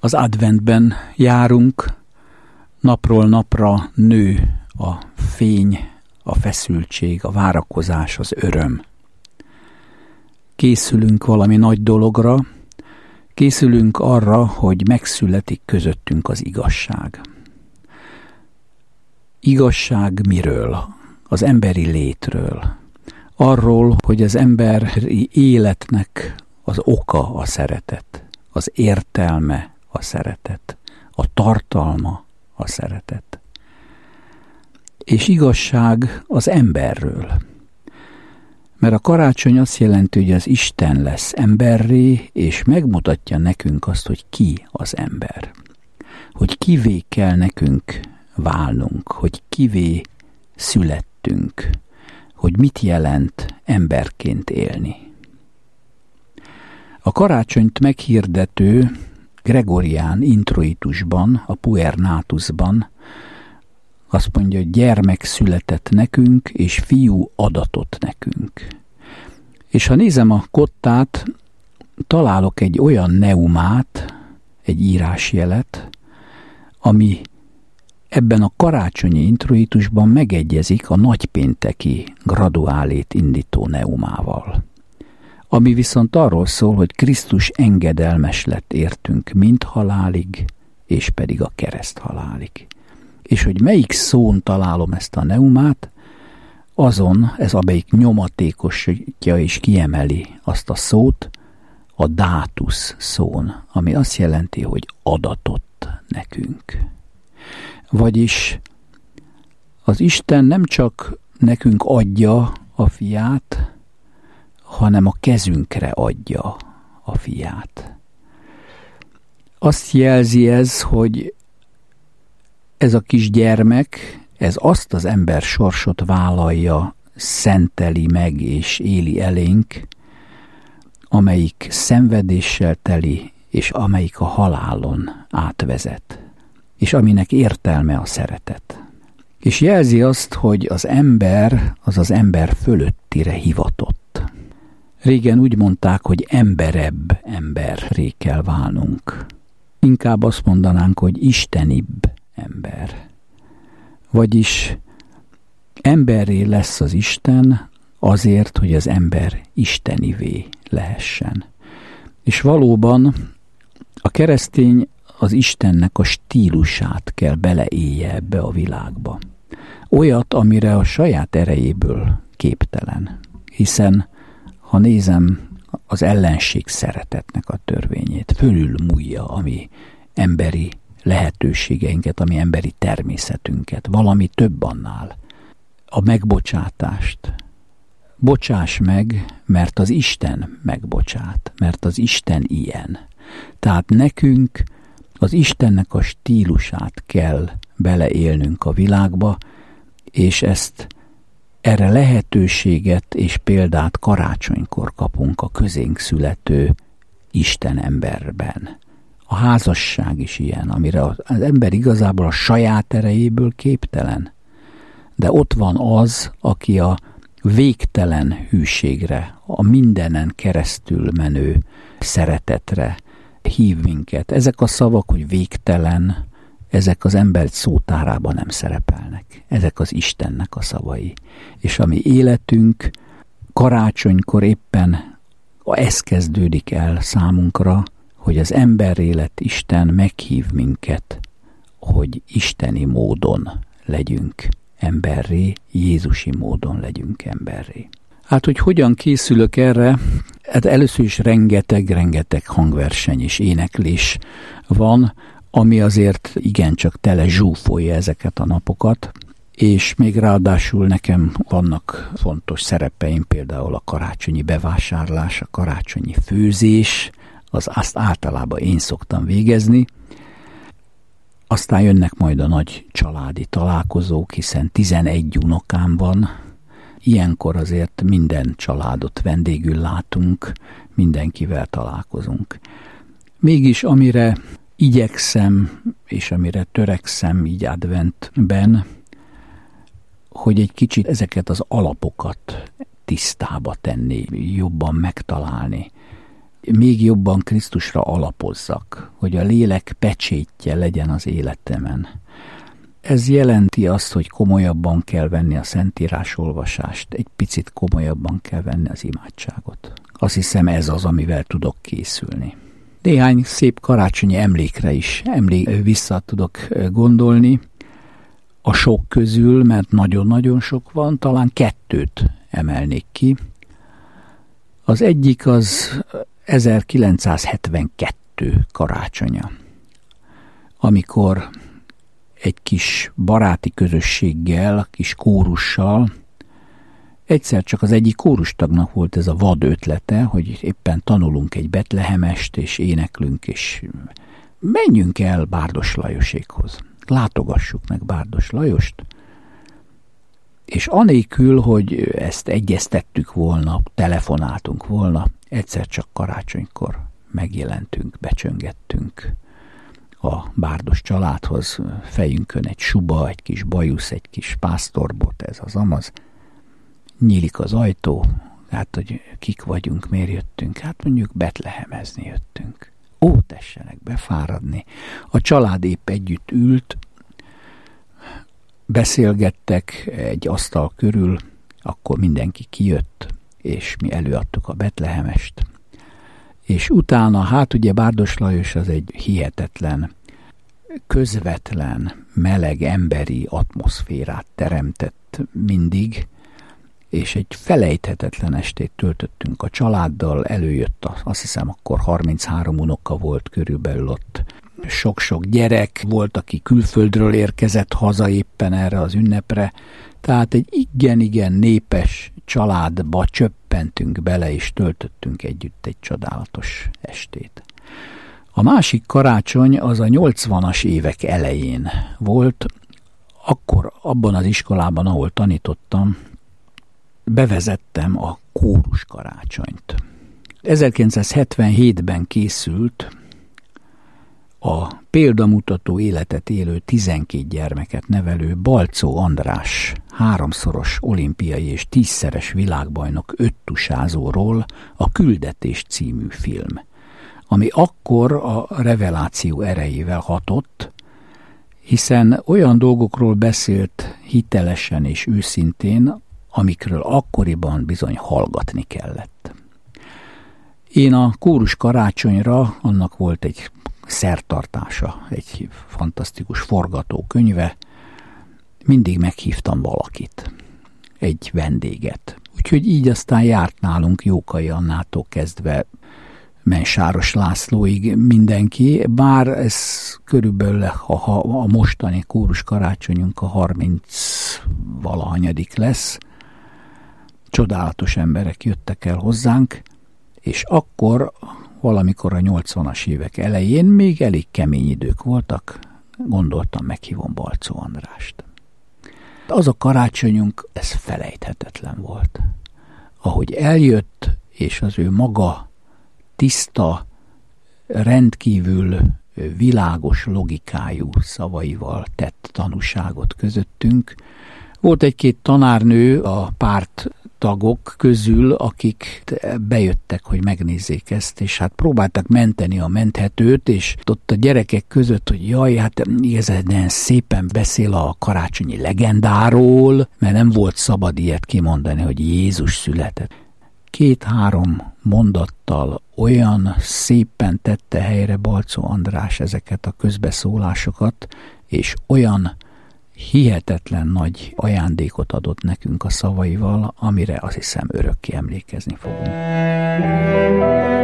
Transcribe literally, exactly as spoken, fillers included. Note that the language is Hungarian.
Az adventben járunk, napról napra nő a fény, a feszültség, a várakozás, az öröm. Készülünk valami nagy dologra, készülünk arra, hogy megszületik közöttünk az igazság. Igazság miről? Az emberi létről. Arról, hogy az emberi életnek az oka a szeretet, az értelme a szeretet, a tartalma a szeretet. És igazság az emberről. Mert a karácsony azt jelenti, hogy az Isten lesz emberré, és megmutatja nekünk azt, hogy ki az ember. Hogy kivé kell nekünk válnunk, hogy kivé születtünk, hogy mit jelent emberként élni. A karácsonyt meghirdető Gregorián introitusban, a Puer Natusban azt mondja, hogy gyermek született nekünk, és fiú adatott nekünk. És ha nézem a kottát, találok egy olyan neumát, egy írásjelet, ami ebben a karácsonyi introitusban megegyezik a nagypénteki graduálét indító neumával. Ami viszont arról szól, hogy Krisztus engedelmes lett értünk mind halálig, és pedig a kereszt halálig. És hogy melyik szón találom ezt a neumát, azon, ez amelyik nyomatékosítja és kiemeli azt a szót, a dátusz szón, ami azt jelenti, hogy adatott nekünk. Vagyis az Isten nem csak nekünk adja a fiát, hanem a kezünkre adja a fiát. Azt jelzi ez, hogy ez a kis gyermek, ez azt az ember sorsot vállalja, szenteli meg és éli elénk, amelyik szenvedéssel teli, és amelyik a halálon átvezet, és aminek értelme a szeretet. És jelzi azt, hogy az ember az az ember fölöttire hivatott. Régen úgy mondták, hogy emberebb emberré kell válnunk. Inkább azt mondanánk, hogy istenibb ember. Vagyis emberré lesz az Isten azért, hogy az ember istenivé lehessen. És valóban a keresztény az Istennek a stílusát kell beleélje ebbe a világba. Olyat, amire a saját erejéből képtelen. Hiszen ha nézem az ellenség szeretetnek a törvényét, fölülmúlja a mi emberi lehetőségeinket, a mi emberi természetünket, valami több annál. A megbocsátást. Bocsáss meg, mert az Isten megbocsát, mert az Isten ilyen. Tehát nekünk az Istennek a stílusát kell beleélnünk a világba, és ezt erre lehetőséget és példát karácsonykor kapunk a közénk születő Isten emberben. A házasság is ilyen, amire az ember igazából a saját erejéből képtelen. De ott van az, aki a végtelen hűségre, a mindenen keresztül menő szeretetre hív minket. Ezek a szavak, hogy végtelen, ezek az ember szótárában nem szerepelnek. Ezek az Istennek a szavai. És a mi életünk karácsonykor éppen ez kezdődik el számunkra, hogy az emberélet Isten meghív minket, hogy isteni módon legyünk emberré, Jézusi módon legyünk emberré. Hát, hogy hogyan készülök erre? Hát először is rengeteg-rengeteg hangverseny és éneklés van, ami azért igencsak tele zsúfolja ezeket a napokat, és még ráadásul nekem vannak fontos szerepeim, például a karácsonyi bevásárlás, a karácsonyi főzés, az azt általában én szoktam végezni. Aztán jönnek majd a nagy családi találkozók, hiszen tizenegy unokám van. Ilyenkor azért minden családot vendégül látunk, mindenkivel találkozunk. Mégis amire igyekszem, és amire törekszem így adventben, hogy egy kicsit ezeket az alapokat tisztába tenni, jobban megtalálni. még jobban Krisztusra alapozzak, hogy a lélek pecsétje legyen az életemen. Ez jelenti azt, hogy komolyabban kell venni a Szentírás olvasást, egy picit komolyabban kell venni az imádságot. Azt hiszem, ez az, amivel tudok készülni. Néhány szép karácsonyi emlékre is emlék vissza tudok gondolni. A sok közül, mert nagyon-nagyon sok van, talán kettőt emelnék ki. Az egyik az ezerkilencszázhetvenkettő karácsonya, amikor egy kis baráti közösséggel, kis kórussal, egyszer csak az egyik kórustagnak volt ez a vad ötlete, hogy éppen tanulunk egy betlehemest, és éneklünk, és menjünk el Bárdos Lajosékhoz. Látogassuk meg Bárdos Lajost, és anélkül, hogy ezt egyeztettük volna, telefonáltunk volna, egyszer csak karácsonykor megjelentünk, becsöngettünk a Bárdos családhoz, fejünkön egy suba, egy kis bajusz, egy kis pásztorbot, ez az amaz. Nyílik az ajtó, hát, hogy kik vagyunk, miért jöttünk? Hát mondjuk betlehemezni jöttünk. Ó, tessenek befáradni. A család épp együtt ült, beszélgettek egy asztal körül, akkor mindenki kijött, és mi előadtuk a betlehemest. És utána, hát ugye Bárdos Lajos az egy hihetetlen, közvetlen, meleg, emberi atmoszférát teremtett mindig, és egy felejthetetlen estét töltöttünk a családdal, előjött, a, azt hiszem akkor harminchárom unoka volt körülbelül ott. Sok-sok gyerek volt, aki külföldről érkezett haza éppen erre az ünnepre, tehát egy igen-igen népes családba csöppentünk bele, és töltöttünk együtt egy csodálatos estét. A másik karácsony az a nyolcvanas évek elején volt, akkor abban az iskolában, ahol tanítottam, bevezettem a kórus karácsonyt. ezerkilencszázhetvenhétben készült a példamutató életet élő tizenkét gyermeket nevelő Balczó András háromszoros olimpiai és tízszeres világbajnok öttusázóról a Küldetés című film, ami akkor a reveláció erejével hatott, hiszen olyan dolgokról beszélt hitelesen és őszintén, amikről akkoriban bizony hallgatni kellett. Én a kórus karácsonyra, annak volt egy szertartása, egy fantasztikus forgatókönyve, mindig meghívtam valakit, egy vendéget. Úgyhogy így aztán járt nálunk Jókai Annától kezdve Mensáros Lászlóig mindenki, bár ez körülbelül ha, ha a mostani kórus karácsonyunk a harminc valahanyadik lesz, csodálatos emberek jöttek el hozzánk, és akkor valamikor a nyolcvanas évek elején még elég kemény idők voltak, gondoltam, meghívom Balczó Andrást. Az a karácsonyunk, ez felejthetetlen volt. Ahogy eljött, és az ő maga tiszta, rendkívül világos logikájú szavaival tett tanúságot közöttünk. Volt egy-két tanárnő a párt tagok közül, akik bejöttek, hogy megnézzék ezt, és hát próbáltak menteni a menthetőt, és ott a gyerekek között, hogy jaj, hát igazán szépen beszél a karácsonyi legendáról, mert nem volt szabad ilyet kimondani, hogy Jézus született. Két-három mondattal olyan szépen tette helyre Balczó András ezeket a közbeszólásokat, és olyan hihetetlen nagy ajándékot adott nekünk a szavaival, amire azt hiszem örökké emlékezni fogunk.